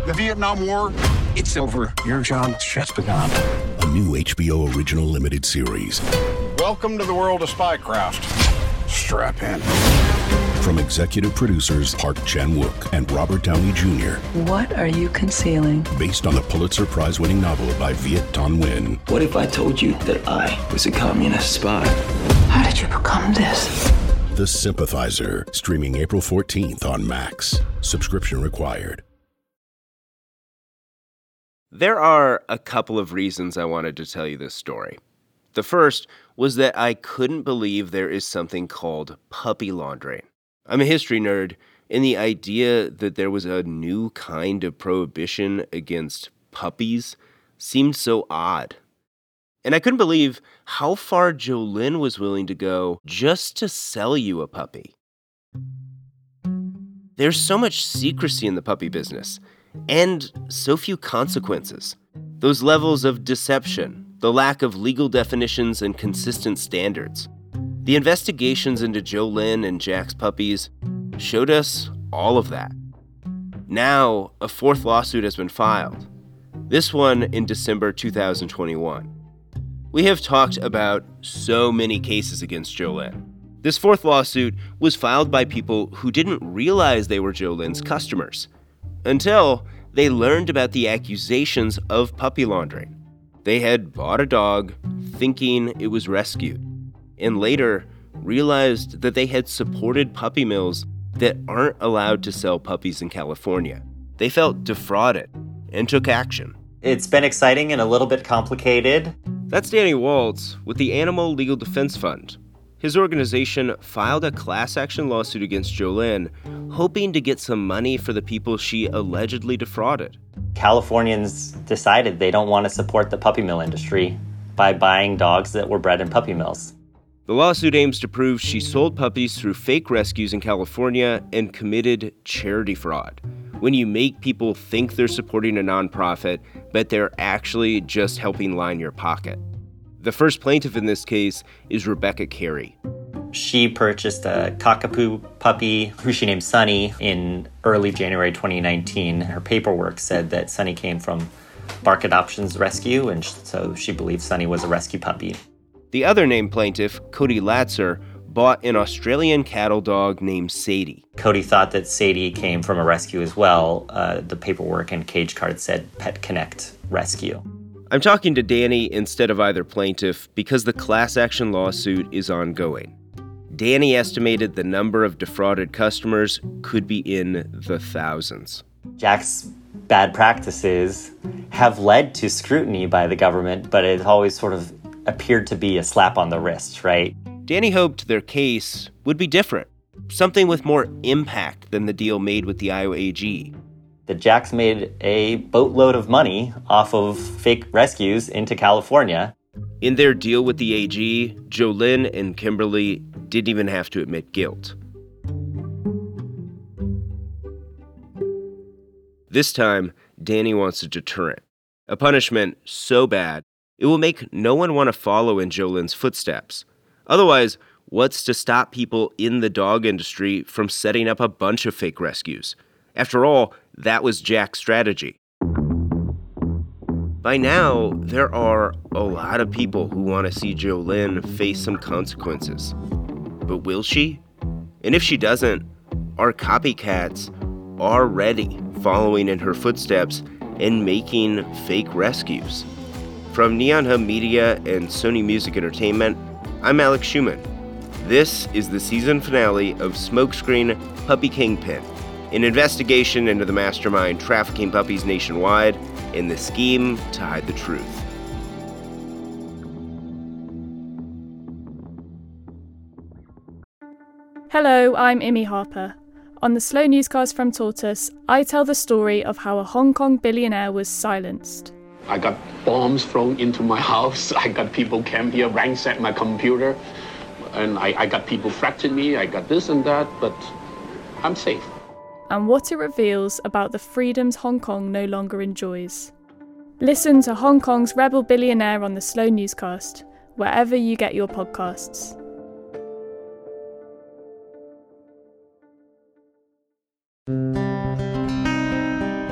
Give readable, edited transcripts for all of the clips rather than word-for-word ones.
The Vietnam War, it's over. Your job's just begun. A new HBO original limited series. Welcome to the world of spycraft. Strap in. From executive producers Park Chan-wook and Robert Downey Jr. What are you concealing? Based on the Pulitzer Prize-winning novel by Viet Thanh Nguyen. What if I told you that I was a communist spy? How did you become this? The Sympathizer, streaming April 14th on Max. Subscription required. There are a couple of reasons I wanted to tell you this story. The first was that I couldn't believe there is something called puppy laundering. I'm a history nerd, and the idea that there was a new kind of prohibition against puppies seemed so odd. And I couldn't believe how far Jolynn was willing to go just to sell you a puppy. There's so much secrecy in the puppy business, and so few consequences. Those levels of deception, the lack of legal definitions and consistent standards. The investigations into Jolynn and Jack's puppies showed us all of that. Now, a fourth lawsuit has been filed. This one in December 2021. We have talked about so many cases against Jolynn. This fourth lawsuit was filed by people who didn't realize they were Jolynn's customers until they learned about the accusations of puppy laundering. They had bought a dog thinking it was rescued, and later realized that they had supported puppy mills that aren't allowed to sell puppies in California. They felt defrauded and took action. It's been exciting and a little bit complicated. That's Danny Waltz with the Animal Legal Defense Fund. His organization filed a class action lawsuit against Jolynn, hoping to get some money for the people she allegedly defrauded. Californians decided they don't want to support the puppy mill industry by buying dogs that were bred in puppy mills. The lawsuit aims to prove she sold puppies through fake rescues in California and committed charity fraud, when you make people think they're supporting a nonprofit, but they're actually just helping line your pocket. The first plaintiff in this case is Rebecca Carey. She purchased a cockapoo puppy who she named Sunny in early January 2019. Her paperwork said that Sunny came from Bark Adoptions Rescue, and so she believed Sunny was a rescue puppy. The other named plaintiff, Cody Latzer, bought an Australian cattle dog named Sadie. Cody thought that Sadie came from a rescue as well. The paperwork and cage card said Pet Connect Rescue. I'm talking to Danny instead of either plaintiff because the class action lawsuit is ongoing. Danny estimated the number of defrauded customers could be in the thousands. Jack's bad practices have led to scrutiny by the government, but it always sort of appeared to be a slap on the wrist, right? Danny hoped their case would be different, something with more impact than the deal made with the Iowa AG. That Jack's made a boatload of money off of fake rescues into California. In their deal with the AG, Jolynn and Kimberly didn't even have to admit guilt. This time, Danny wants a deterrent, a punishment so bad it will make no one want to follow in Jolynn's footsteps. Otherwise, what's to stop people in the dog industry from setting up a bunch of fake rescues? After all, that was Jack's strategy. By now, there are a lot of people who want to see Jolynn face some consequences. But will she? And if she doesn't, are copycats already following in her footsteps and making fake rescues? From Neon Hub Media and Sony Music Entertainment, I'm Alex Schumann. This is the season finale of Smokescreen Puppy Kingpin, an investigation into the mastermind trafficking puppies nationwide and the scheme to hide the truth. Hello, I'm Imi Harper. On the Slow Newscast from Tortoise, I tell the story of how a Hong Kong billionaire was silenced. I got bombs thrown into my house. I got people came here, ransacked my computer. And I got people threatening me. I got this and that, but I'm safe. And what it reveals about the freedoms Hong Kong no longer enjoys. Listen to Hong Kong's Rebel Billionaire on the Slow Newscast, wherever you get your podcasts.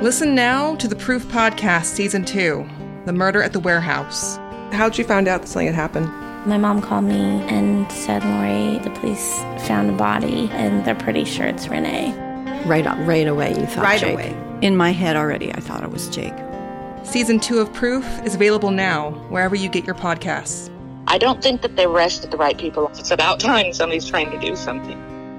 Listen now to the Proof Podcast Season 2, The Murder at the Warehouse. How'd you find out that something had happened? My mom called me and said, Lori, the police found a body and they're pretty sure it's Renee. Right away you thought right Jake. Away. In my head already I thought it was Jake. Season 2 of Proof is available now, wherever you get your podcasts. I don't think that they arrested the right people. It's about time somebody's trying to do something.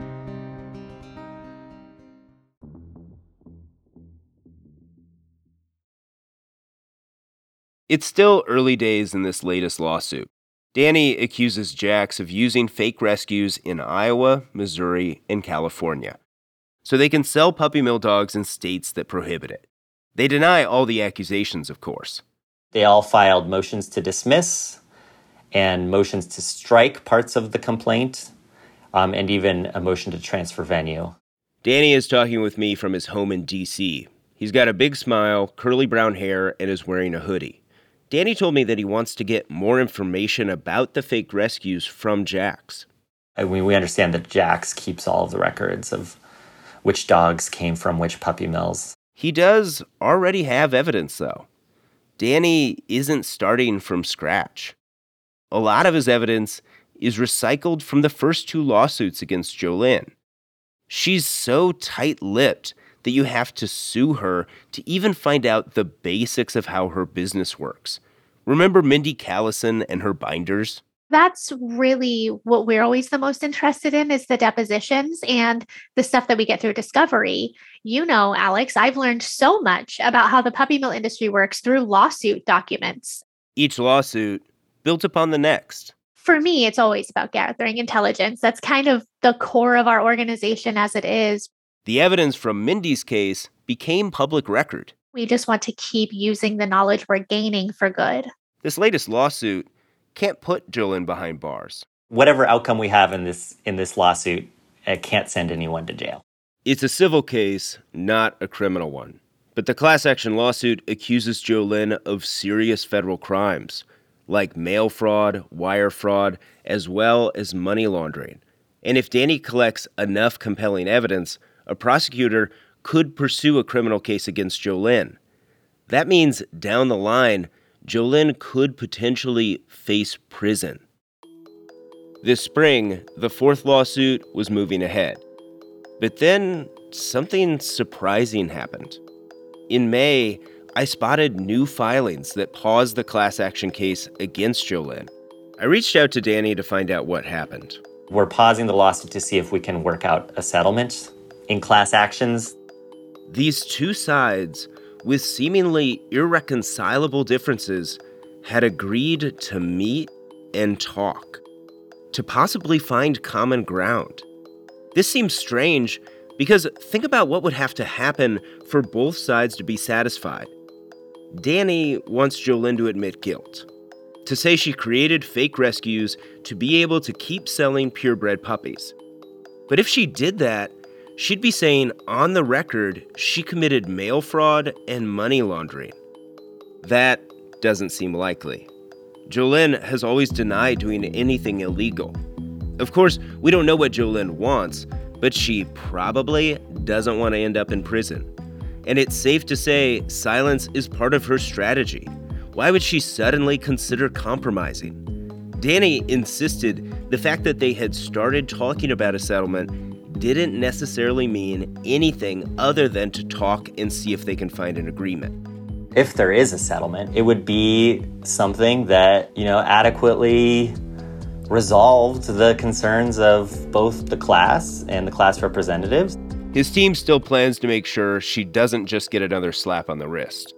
It's still early days in this latest lawsuit. Danny accuses Jax of using fake rescues in Iowa, Missouri, and California, so they can sell puppy mill dogs in states that prohibit it. They deny all the accusations, of course. They all filed motions to dismiss and motions to strike parts of the complaint, and even a motion to transfer venue. Danny is talking with me from his home in D.C. He's got a big smile, curly brown hair, and is wearing a hoodie. Danny told me that he wants to get more information about the fake rescues from Jax. I mean, we understand that Jax keeps all of the records of which dogs came from which puppy mills. He does already have evidence, though. Danny isn't starting from scratch. A lot of his evidence is recycled from the first 2 lawsuits against Jolynn. She's so tight-lipped that you have to sue her to even find out the basics of how her business works. Remember Mindy Callison and her binders? That's really what we're always the most interested in, is the depositions and the stuff that we get through discovery. You know, Alex, I've learned so much about how the puppy mill industry works through lawsuit documents. Each lawsuit built upon the next. For me, it's always about gathering intelligence. That's kind of the core of our organization as it is. The evidence from Mindy's case became public record. We just want to keep using the knowledge we're gaining for good. This latest lawsuit can't put Jolynn behind bars. Whatever outcome we have in this lawsuit, it can't send anyone to jail. It's a civil case, not a criminal one. But the class action lawsuit accuses Jolynn of serious federal crimes, like mail fraud, wire fraud, as well as money laundering. And if Danny collects enough compelling evidence, a prosecutor could pursue a criminal case against Jolynn. That means down the line, Jolynn could potentially face prison. This spring, the 4th lawsuit was moving ahead. But then something surprising happened. In May, I spotted new filings that paused the class action case against Jolynn. I reached out to Danny to find out what happened. We're pausing the lawsuit to see if we can work out a settlement in class actions. These 2 sides, with seemingly irreconcilable differences, had agreed to meet and talk, to possibly find common ground. This seems strange because think about what would have to happen for both sides to be satisfied. Danny wants Jolynn to admit guilt, to say she created fake rescues to be able to keep selling purebred puppies. But if she did that, she'd be saying on the record she committed mail fraud and money laundering. That doesn't seem likely. Jolynn has always denied doing anything illegal. Of course, we don't know what Jolynn wants, but she probably doesn't want to end up in prison. And it's safe to say silence is part of her strategy. Why would she suddenly consider compromising? Danny insisted the fact that they had started talking about a settlement didn't necessarily mean anything other than to talk and see if they can find an agreement. If there is a settlement, it would be something that, adequately resolved the concerns of both the class and the class representatives. His team still plans to make sure she doesn't just get another slap on the wrist.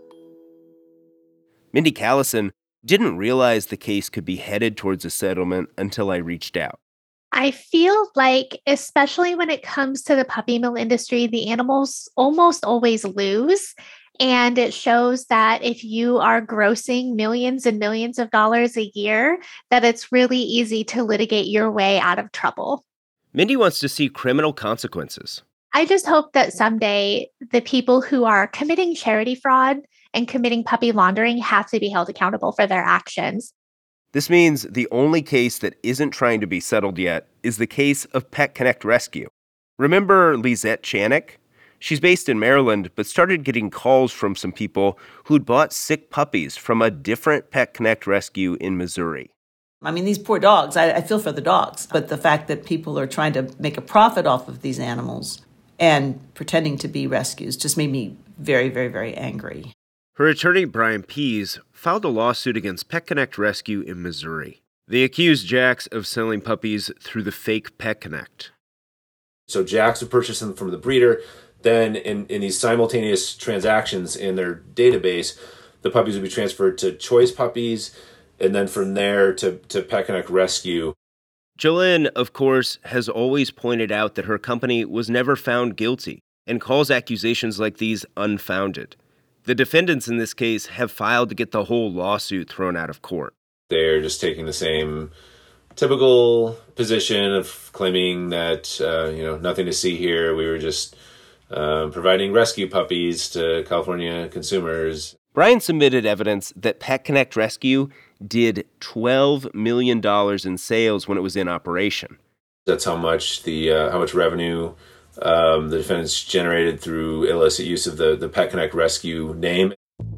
Mindy Callison didn't realize the case could be headed towards a settlement until I reached out. I feel like, especially when it comes to the puppy mill industry, the animals almost always lose. And it shows that if you are grossing millions and millions of dollars a year, that it's really easy to litigate your way out of trouble. Mindy wants to see criminal consequences. I just hope that someday the people who are committing charity fraud and committing puppy laundering have to be held accountable for their actions. This means the only case that isn't trying to be settled yet is the case of Pet Connect Rescue. Remember Lisette Chanik? She's based in Maryland, but started getting calls from some people who'd bought sick puppies from a different Pet Connect rescue in Missouri. I mean, these poor dogs, I feel for the dogs, but the fact that people are trying to make a profit off of these animals and pretending to be rescues just made me very, very, very angry. Her attorney, Brian Pease, filed a lawsuit against Pet Connect Rescue in Missouri. They accused Jax of selling puppies through the fake Pet Connect. So Jax would purchase them from the breeder. Then in these simultaneous transactions in their database, the puppies would be transferred to Choice Puppies, and then from there to Pet Connect Rescue. Jolynn, of course, has always pointed out that her company was never found guilty and calls accusations like these unfounded. The defendants in this case have filed to get the whole lawsuit thrown out of court. They're just taking the same typical position of claiming that, nothing to see here. We were just providing rescue puppies to California consumers. Brian submitted evidence that Pet Connect Rescue did $12 million in sales when it was in operation. That's how much revenue the defendants generated through illicit use of the Pet Connect Rescue name.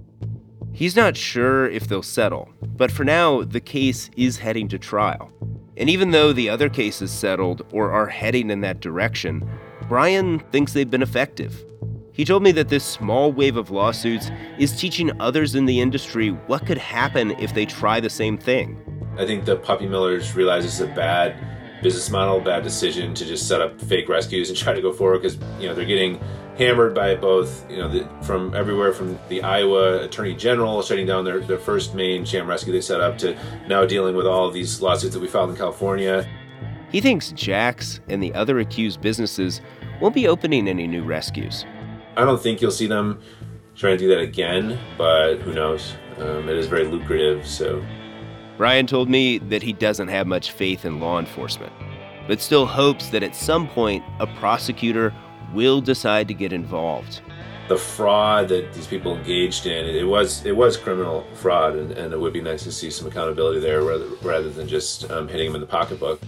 He's not sure if they'll settle, but for now, the case is heading to trial. And even though the other cases settled or are heading in that direction, Brian thinks they've been effective. He told me that this small wave of lawsuits is teaching others in the industry what could happen if they try the same thing. I think the puppy millers realize it's a bad business model, bad decision to just set up fake rescues and try to go forward because, they're getting hammered by both, from everywhere from the Iowa Attorney General shutting down their first main sham rescue they set up to now dealing with all of these lawsuits that we filed in California. He thinks Jax and the other accused businesses won't be opening any new rescues. I don't think you'll see them trying to do that again, but who knows? It is very lucrative, so. Brian told me that he doesn't have much faith in law enforcement, but still hopes that at some point a prosecutor will decide to get involved. The fraud that these people engaged in, it was criminal fraud, and it would be nice to see some accountability there rather than just hitting them in the pocketbook.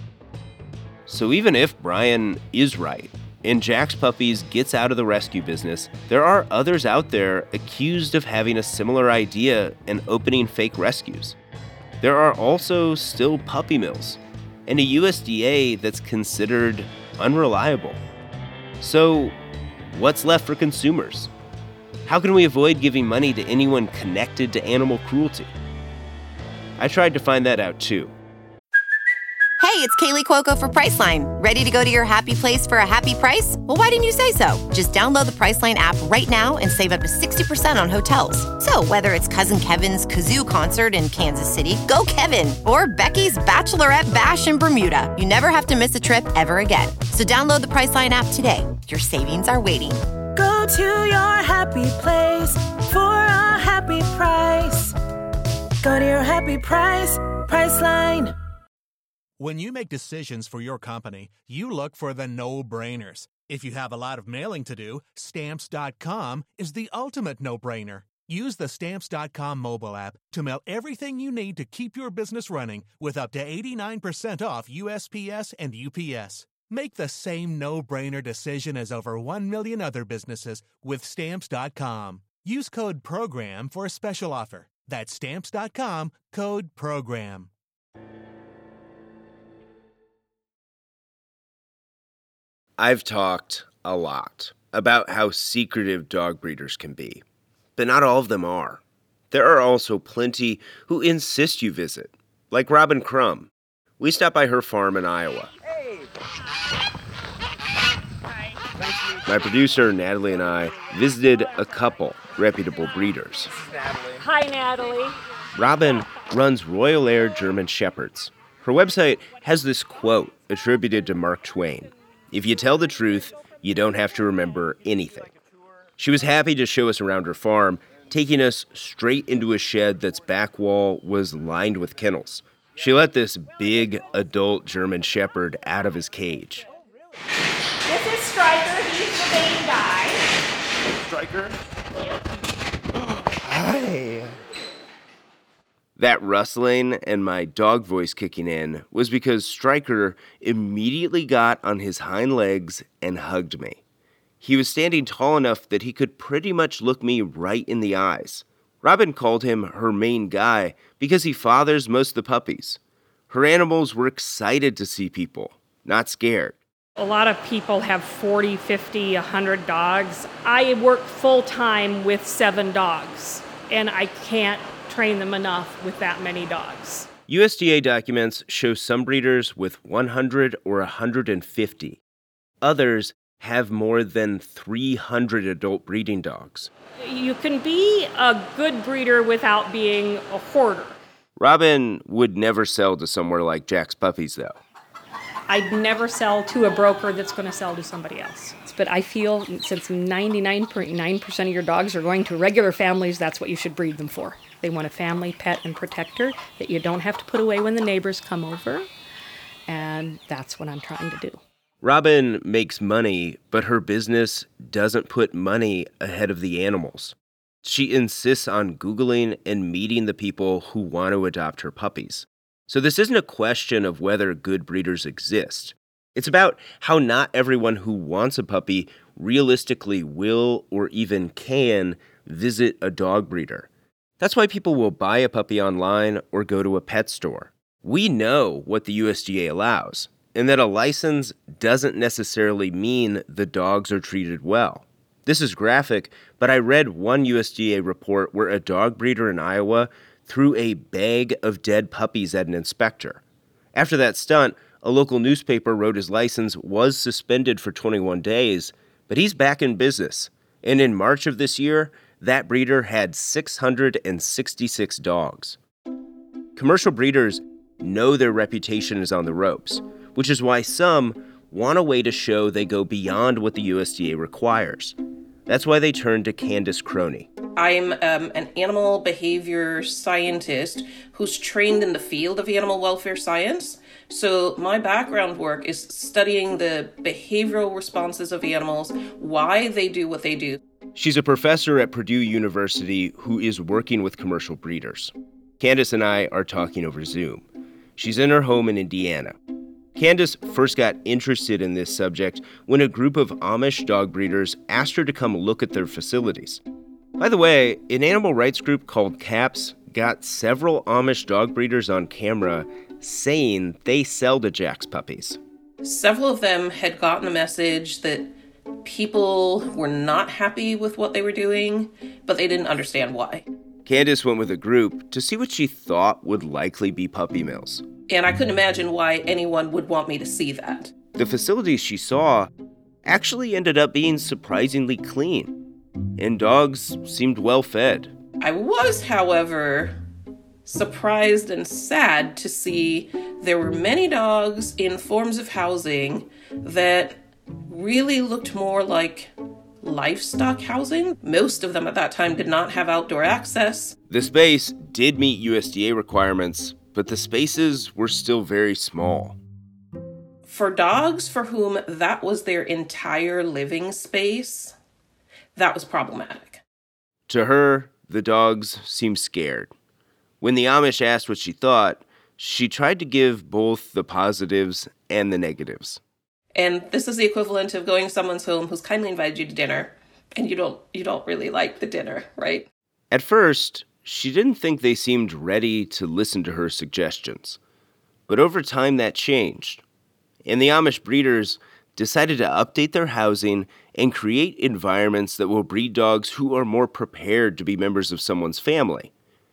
So even if Brian is right, and Jax Puppies gets out of the rescue business, there are others out there accused of having a similar idea and opening fake rescues. There are also still puppy mills, and a USDA that's considered unreliable. So, what's left for consumers? How can we avoid giving money to anyone connected to animal cruelty? I tried to find that out too. Hey, it's Kaylee Cuoco for Priceline. Ready to go to your happy place for a happy price? Well, why didn't you say so? Just download the Priceline app right now and save up to 60% on hotels. So whether it's Cousin Kevin's Kazoo Concert in Kansas City, go Kevin, or Becky's Bachelorette Bash in Bermuda, you never have to miss a trip ever again. So download the Priceline app today. Your savings are waiting. Go to your happy place for a happy price. Go to your happy price, Priceline. When you make decisions for your company, you look for the no-brainers. If you have a lot of mailing to do, Stamps.com is the ultimate no-brainer. Use the Stamps.com mobile app to mail everything you need to keep your business running with up to 89% off USPS and UPS. Make the same no-brainer decision as over 1 million other businesses with Stamps.com. Use code PROGRAM for a special offer. That's Stamps.com, code PROGRAM. I've talked a lot about how secretive dog breeders can be, but not all of them are. There are also plenty who insist you visit, like Robin Crum. We stopped by her farm in Iowa. Hey. My producer, Natalie, and I visited a couple reputable breeders. Hi, Natalie. Robin runs Royal Air German Shepherds. Her website has this quote attributed to Mark Twain: "If you tell the truth, you don't have to remember anything." She was happy to show us around her farm, taking us straight into a shed that's back wall was lined with kennels. She let this big adult German Shepherd out of his cage. This is Striker. He's the main guy. Striker? Hi. That rustling and my dog voice kicking in was because Striker immediately got on his hind legs and hugged me. He was standing tall enough that he could pretty much look me right in the eyes. Robin called him her main guy because he fathers most of the puppies. Her animals were excited to see people, not scared. A lot of people have 40, 50, 100 dogs. I work full-time with 7 dogs, and I can't train them enough with that many dogs. USDA documents show some breeders with 100 or 150. Others have more than 300 adult breeding dogs. You can be a good breeder without being a hoarder. Robin would never sell to somewhere like Jack's Puppies, though. I'd never sell to a broker that's going to sell to somebody else. But I feel since 99.9% of your dogs are going to regular families, that's what you should breed them for. They want a family pet and protector that you don't have to put away when the neighbors come over. And that's what I'm trying to do. Robin makes money, but her business doesn't put money ahead of the animals. She insists on Googling and meeting the people who want to adopt her puppies. So this isn't a question of whether good breeders exist. It's about how not everyone who wants a puppy realistically will or even can visit a dog breeder. That's why people will buy a puppy online or go to a pet store. We know what the USDA allows, and that a license doesn't necessarily mean the dogs are treated well. This is graphic, but I read one USDA report where a dog breeder in Iowa threw a bag of dead puppies at an inspector. After that stunt, a local newspaper wrote his license was suspended for 21 days, but he's back in business. And in March of this year, that breeder had 666 dogs. Commercial breeders know their reputation is on the ropes, which is why some want a way to show they go beyond what the USDA requires. That's why they turn to Candace Croney. I'm an animal behavior scientist who's trained in the field of animal welfare science. So my background work is studying the behavioral responses of animals, why they do what they do. She's a professor at Purdue University who is working with commercial breeders. Candace and I are talking over Zoom. She's in her home in Indiana. Candace first got interested in this subject when a group of Amish dog breeders asked her to come look at their facilities. By the way, an animal rights group called CAPS got several Amish dog breeders on camera saying they sell to Jack's Puppies. Several of them had gotten the message that people were not happy with what they were doing, but they didn't understand why. Candace went with a group to see what she thought would likely be puppy mills. And I couldn't imagine why anyone would want me to see that. The facilities she saw actually ended up being surprisingly clean, and dogs seemed well fed. I was, however, surprised and sad to see there were many dogs in forms of housing that really looked more like livestock housing. Most of them at that time did not have outdoor access. The space did meet USDA requirements, but the spaces were still very small. For dogs for whom that was their entire living space, that was problematic. To her, the dogs seemed scared. When the Amish asked what she thought, she tried to give both the positives and the negatives. And this is the equivalent of going to someone's home who's kindly invited you to dinner, and you don't really like the dinner, right? At first, she didn't think they seemed ready to listen to her suggestions. But over time, that changed. And the Amish breeders decided to update their housing and create environments that will breed dogs who are more prepared to be members of someone's family.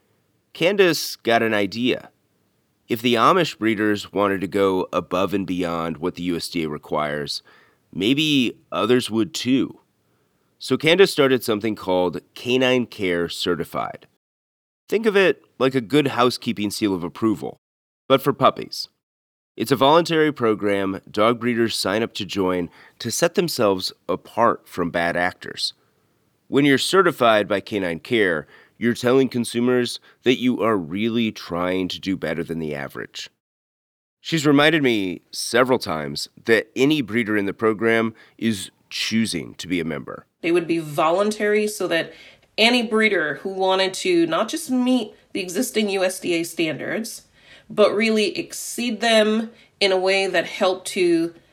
Candace got an idea. If the Amish breeders wanted to go above and beyond what the USDA requires, maybe others would too. So Candace started something called Canine Care Certified. Think of it like a good housekeeping seal of approval, but for puppies. It's a voluntary program dog breeders sign up to join to set themselves apart from bad actors. When you're certified by Canine Care, you're telling consumers that you are really trying to do better than the average. She's reminded me several times that any breeder in the program is choosing to be a member. They would be voluntary so that any breeder who wanted to not just meet the existing USDA standards, but really exceed them in a way that helped to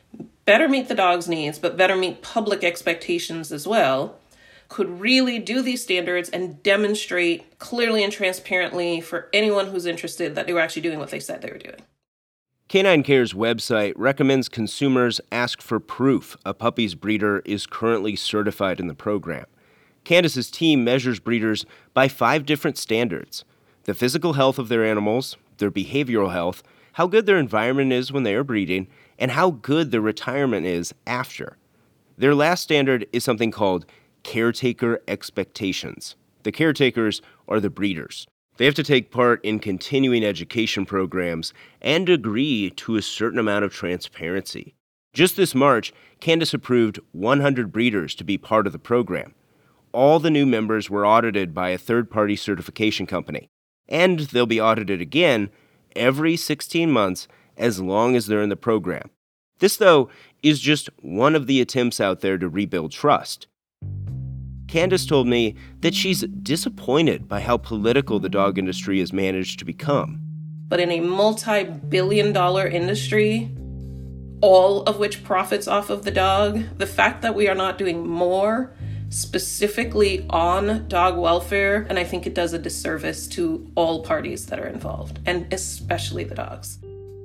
better meet the dog's needs, but better meet public expectations as well, could really do these standards and demonstrate clearly and transparently for anyone who's interested that they were actually doing what they said they were doing. Canine Care's website recommends consumers ask for proof a puppy's breeder is currently certified in the program. Candace's team measures breeders by 5 different standards: the physical health of their animals, their behavioral health, how good their environment is when they are breeding, and how good their retirement is after. Their last standard is something called caretaker expectations. The caretakers are the breeders. They have to take part in continuing education programs and agree to a certain amount of transparency. Just this March, Candace approved 100 breeders to be part of the program. All the new members were audited by a third-party certification company, and they'll be audited again every 16 months as long as they're in the program. This, though, is just one of the attempts out there to rebuild trust. Candace told me that she's disappointed by how political the dog industry has managed to become. But in a multi-billion-dollar industry, all of which profits off of the dog, the fact that we are not doing more specifically on dog welfare, and I think it does a disservice to all parties that are involved, and especially the dogs.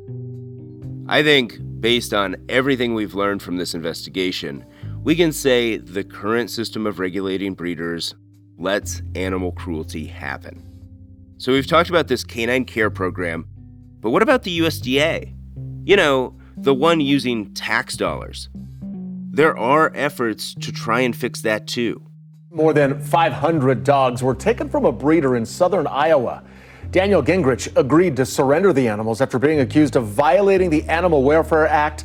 I think, based on everything we've learned from this investigation, we can say the current system of regulating breeders lets animal cruelty happen. So we've talked about this Canine Care program, but what about the USDA? You know, the one using tax dollars. There are efforts to try and fix that too. More than 500 dogs were taken from a breeder in southern Iowa. Daniel Gingrich agreed to surrender the animals after being accused of violating the Animal Welfare Act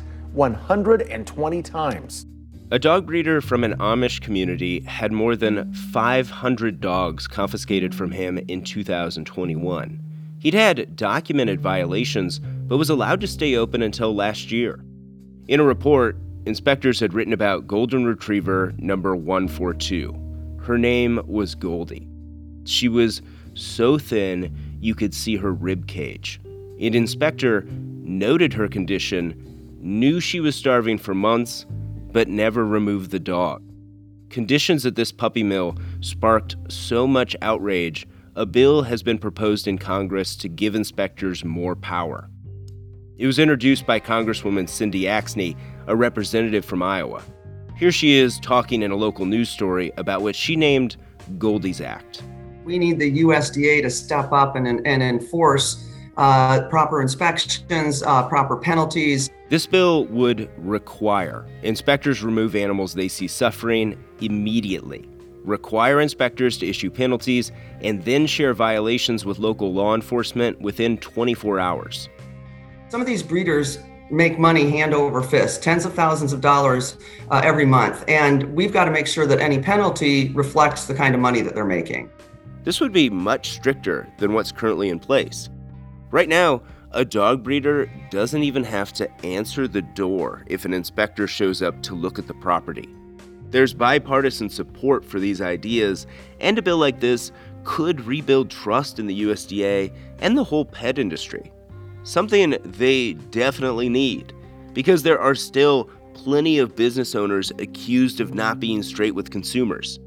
120 times. A dog breeder from an Amish community had more than 500 dogs confiscated from him in 2021. He'd had documented violations, but was allowed to stay open until last year. In a report, inspectors had written about Golden Retriever number 142. Her name was Goldie. She was so thin you could see her rib cage. An inspector noted her condition, knew she was starving for months, but never removed the dog. Conditions at this puppy mill sparked so much outrage, a bill has been proposed in Congress to give inspectors more power. It was introduced by Congresswoman Cindy Axne, a representative from Iowa. Here she is talking in a local news story about what she named Goldie's Act. We need the USDA to step up and enforce proper inspections, proper penalties. This bill would require inspectors remove animals they see suffering immediately, require inspectors to issue penalties, and then share violations with local law enforcement within 24 hours. Some of these breeders make money hand over fist, tens of thousands of dollars every month, and we've got to make sure that any penalty reflects the kind of money that they're making. This would be much stricter than what's currently in place. Right now, a dog breeder doesn't even have to answer the door if an inspector shows up to look at the property. There's bipartisan support for these ideas, and a bill like this could rebuild trust in the USDA and the whole pet industry. Something they definitely need, because there are still plenty of business owners accused of not being straight with consumers.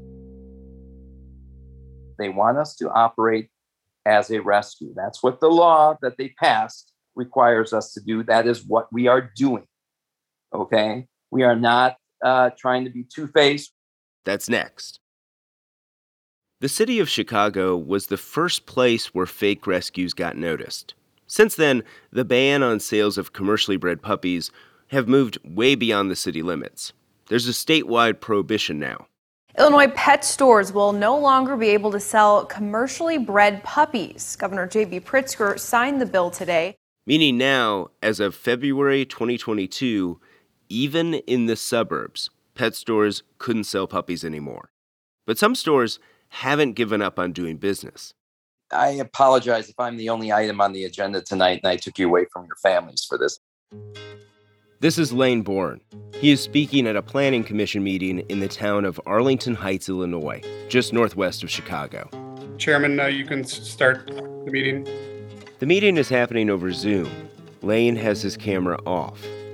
They want us to operate as a rescue. That's what the law that they passed requires us to do. That is what we are doing. Okay? We are not trying to be two-faced. That's next. The city of Chicago was the first place where fake rescues got noticed. Since then, the ban on sales of commercially bred puppies have moved way beyond the city limits. There's a statewide prohibition now. Illinois pet stores will no longer be able to sell commercially bred puppies. Governor J.B. Pritzker signed the bill today. Meaning now, as of February 2022, even in the suburbs, pet stores couldn't sell puppies anymore. But some stores haven't given up on doing business. I apologize if I'm the only item on the agenda tonight and I took you away from your families for this. This is Lane Bourne. He is speaking at a planning commission meeting in the town of Arlington Heights, Illinois, just northwest of Chicago. Chairman, you can start the meeting. The meeting is happening over Zoom. Lane has his camera off.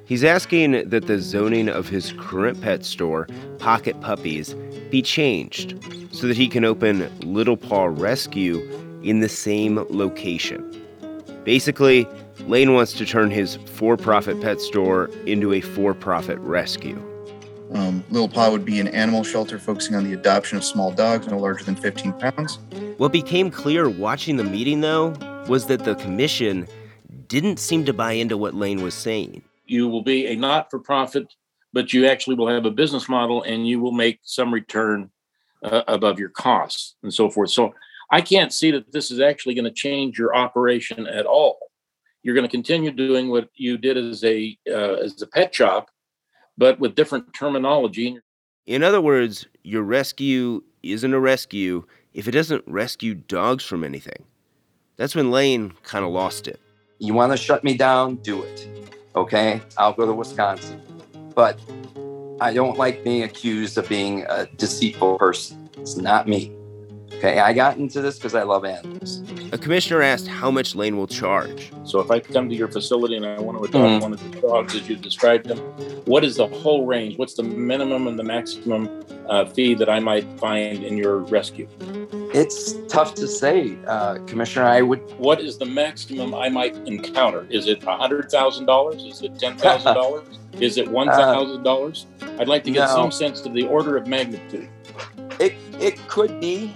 He's asking that the zoning of his current pet store, Pocket Puppies, be changed so that he can open Little Paw Rescue in the same location. Basically, Lane wants to turn his for-profit pet store into a for-profit rescue. Little Paw would be an animal shelter focusing on the adoption of small dogs no larger than 15 pounds. What became clear watching the meeting, though, was that the commission didn't seem to buy into what Lane was saying. You will be a not-for-profit, but you actually will have a business model and you will make some return above your costs and so forth. So I can't see that this is actually going to change your operation at all. You're going to continue doing what you did as a pet shop, but with different terminology. In other words, your rescue isn't a rescue if it doesn't rescue dogs from anything. That's when Lane kind of lost it. You want to shut me down? Do it. Okay? I'll go to Wisconsin. But I don't like being accused of being a deceitful person. It's not me. Okay? I got into this because I love animals. A commissioner asked how much Lane will charge. So if I come to your facility and I want to adopt one of the dogs as you described them, what is the whole range? What's the minimum and the maximum fee that I might find in your rescue? It's tough to say, Commissioner. What is the maximum I might encounter? Is it $100,000? Is it $10,000? Is it $1,000? I'd like to get some sense of the order of magnitude. It could be,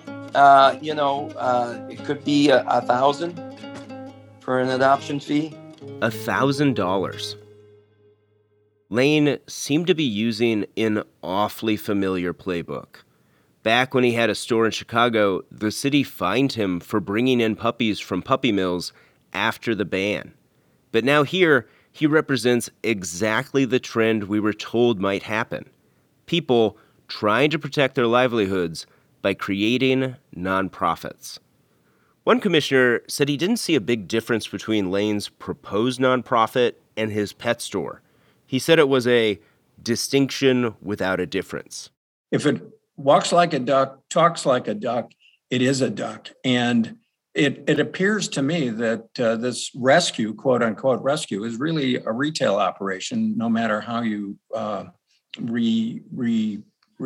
it could be $1,000 for an adoption fee. $1,000. Lane seemed to be using an awfully familiar playbook. Back when he had a store in Chicago, the city fined him for bringing in puppies from puppy mills after the ban. But now here, he represents exactly the trend we were told might happen. People trying to protect their livelihoods by creating nonprofits. One commissioner said he didn't see a big difference between Lane's proposed nonprofit and his pet store. He said it was a distinction without a difference. If it walks like a duck, talks like a duck, it is a duck. And it appears to me that this rescue, quote unquote rescue, is really a retail operation, no matter how you repurpose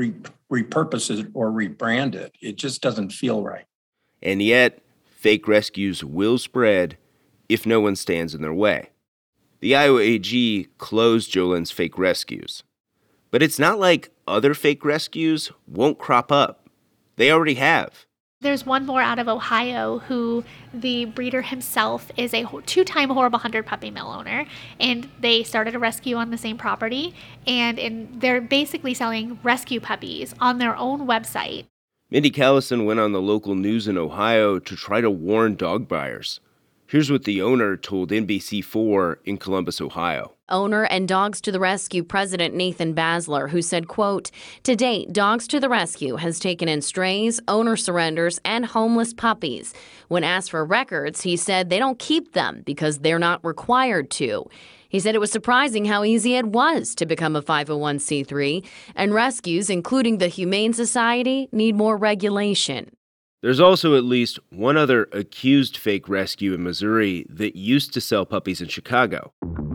it or rebrand it. It just doesn't feel right. And yet, fake rescues will spread if no one stands in their way. The Iowa AG closed Jolin's fake rescues. But it's not like other fake rescues won't crop up. They already have. There's one more out of Ohio who the breeder himself is a two-time Horrible 100 puppy mill owner, and they started a rescue on the same property, and they're basically selling rescue puppies on their own website. Mindy Callison went on the local news in Ohio to try to warn dog buyers. Here's what the owner told NBC4 in Columbus, Ohio. Owner and Dogs to the Rescue President Nathan Basler, who said, quote, "To date, Dogs to the Rescue has taken in strays, owner surrenders, and homeless puppies. When asked for records, he said they don't keep them because they're not required to. He said it was surprising how easy it was to become a 501c3, and rescues, including the Humane Society, need more regulation." There's also at least one other accused fake rescue in Missouri that used to sell puppies in Chicago.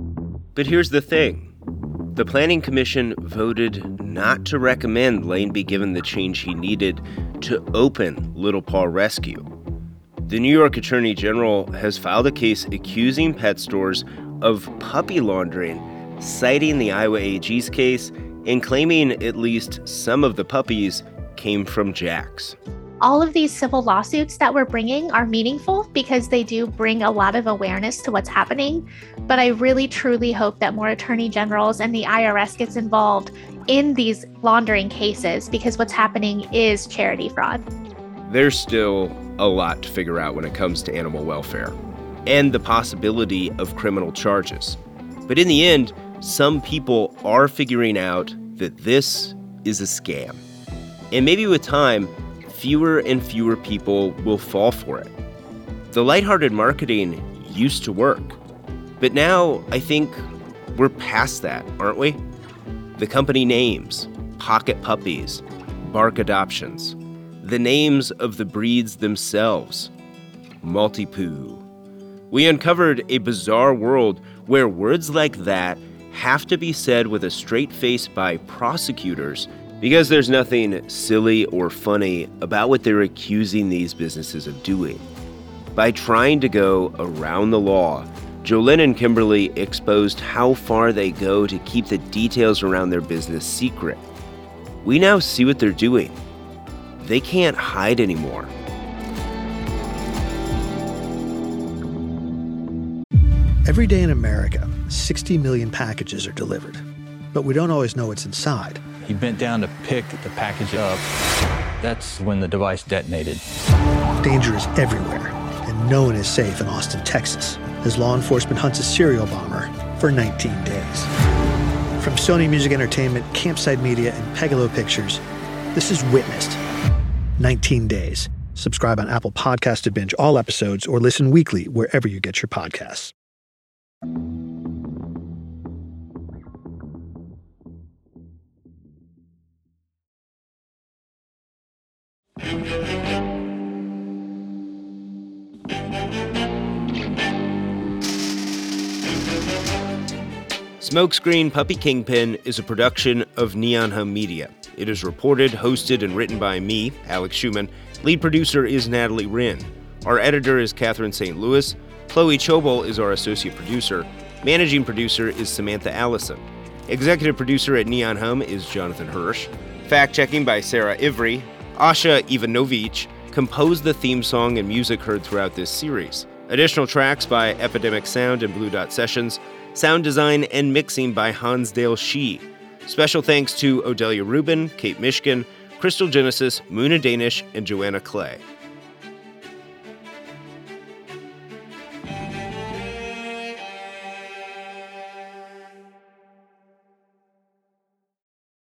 But here's the thing. The Planning Commission voted not to recommend Lane be given the change he needed to open Little Paw Rescue. The New York Attorney General has filed a case accusing pet stores of puppy laundering, citing the Iowa AG's case and claiming at least some of the puppies came from Jack's. All of these civil lawsuits that we're bringing are meaningful because they do bring a lot of awareness to what's happening. But I really, truly hope that more attorney generals and the IRS gets involved in these laundering cases because what's happening is charity fraud. There's still a lot to figure out when it comes to animal welfare and the possibility of criminal charges. But in the end, some people are figuring out that this is a scam. And maybe with time, fewer and fewer people will fall for it. The lighthearted marketing used to work, but now I think we're past that, aren't we? The company names, Pocket Puppies, Bark Adoptions, the names of the breeds themselves, Maltipoo. We uncovered a bizarre world where words like that have to be said with a straight face by prosecutors because there's nothing silly or funny about what they're accusing these businesses of doing. By trying to go around the law, Jolynn and Kimberly exposed how far they go to keep the details around their business secret. We now see what they're doing. They can't hide anymore. Every day in America, 60 million packages are delivered, but we don't always know what's inside. He bent down to pick the package up. That's when the device detonated. Danger is everywhere, and no one is safe in Austin, Texas, as law enforcement hunts a serial bomber for 19 days. From Sony Music Entertainment, Campside Media, and Pegalo Pictures, this is Witnessed. 19 Days. Subscribe on Apple Podcasts to binge all episodes or listen weekly wherever you get your podcasts. Smokescreen Puppy Kingpin is a production of Neon Hum Media. It is reported, hosted, and written by me, Alex Schumann. Lead producer is Natalie Wren. Our editor is Catherine St. Louis. Chloe Chobol is our associate producer. Managing producer is Samantha Allison. Executive producer at Neon Hum is Jonathan Hirsch. Fact-checking by Sarah Ivry. Asha Ivanovich composed the theme song and music heard throughout this series. Additional tracks by Epidemic Sound and Blue Dot Sessions. Sound design and mixing by Hansdale Shee. Special thanks to Odelia Rubin, Kate Mishkin, Crystal Genesis, Muna Danish, and Joanna Clay.